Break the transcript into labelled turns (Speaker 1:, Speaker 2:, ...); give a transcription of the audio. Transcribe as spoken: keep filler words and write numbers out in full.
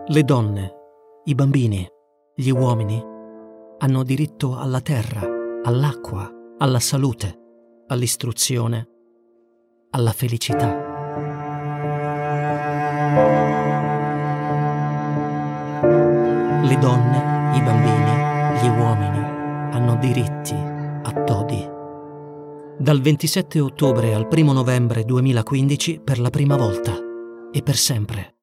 Speaker 1: Le donne, i bambini, gli uomini hanno diritto alla terra, all'acqua, alla salute, all'istruzione, alla felicità. Le donne, i bambini, gli uomini hanno diritti a todi. Dal ventisette ottobre al primo novembre duemilaquindici per la prima volta e per sempre.